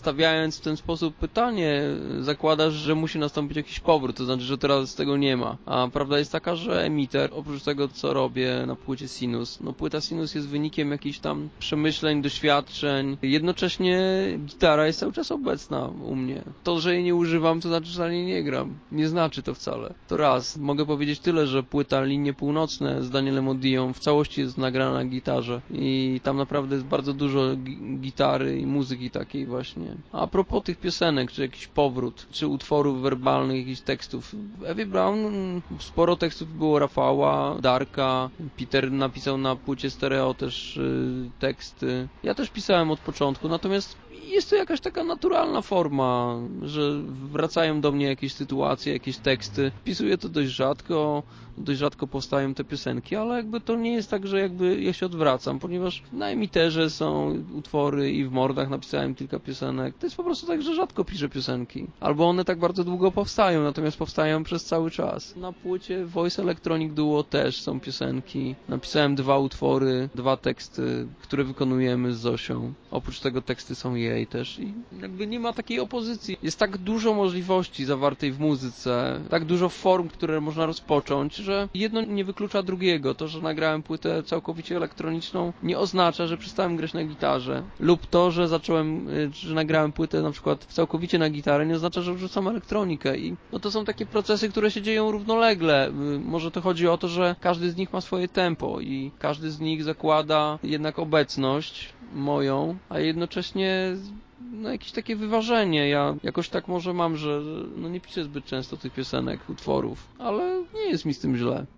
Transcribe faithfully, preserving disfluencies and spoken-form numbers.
Stawiając w ten sposób pytanie, zakładasz, że musi nastąpić jakiś powrót, to znaczy, że teraz tego nie ma. A prawda jest taka, że Emitter, oprócz tego, co robię na płycie Sinus, no płyta Sinus jest wynikiem jakichś tam przemyśleń, doświadczeń. Jednocześnie gitara jest cały czas obecna u mnie. To, że jej nie używam, to znaczy, że na niej nie gram. Nie znaczy to wcale. To raz. Mogę powiedzieć tyle, że płyta Linie Północne z Danielem Odiją w całości jest nagrana na gitarze i tam naprawdę jest bardzo dużo gi- gitary i muzyki takiej właśnie. A propos tych piosenek, czy jakiś powrót, czy utworów werbalnych, jakichś tekstów. W Ewie Brown sporo tekstów było Rafała, Darka, Peter napisał na płycie stereo też y, teksty. Ja też pisałem od początku, natomiast jest to jakaś taka naturalna forma, że wracają do mnie jakieś sytuacje, jakieś teksty. Pisuję to dość rzadko, dość rzadko powstają te piosenki, ale jakby to nie jest tak, że jakby ja się odwracam, ponieważ na Emitterze są utwory i w Mordach napisałem kilka piosenek. To jest po prostu tak, że rzadko piszę piosenki. Albo one tak bardzo długo powstają, natomiast powstają przez cały czas. Na płycie Voice Electronic Duo też są piosenki. Napisałem dwa utwory, dwa teksty, które wykonujemy z Zosią. Oprócz tego teksty są jej też i jakby nie ma takiej opozycji. Jest tak dużo możliwości zawartej w muzyce, tak dużo form, które można rozpocząć, że jedno nie wyklucza drugiego. To, że nagrałem płytę całkowicie elektroniczną, nie oznacza, że przestałem grać na gitarze. Lub to, że zacząłem, że nagrałem płytę na przykład całkowicie na gitarę, nie oznacza, że wrzucam elektronikę. I no to są takie procesy, które się dzieją równolegle. Może to chodzi o to, że każdy z nich ma swoje tempo i każdy z nich zakłada jednak obecność moją, a jednocześnie no jakieś takie wyważenie. Ja jakoś tak może mam, że no nie piszę zbyt często tych piosenek, utworów, ale nie jest mi z tym źle.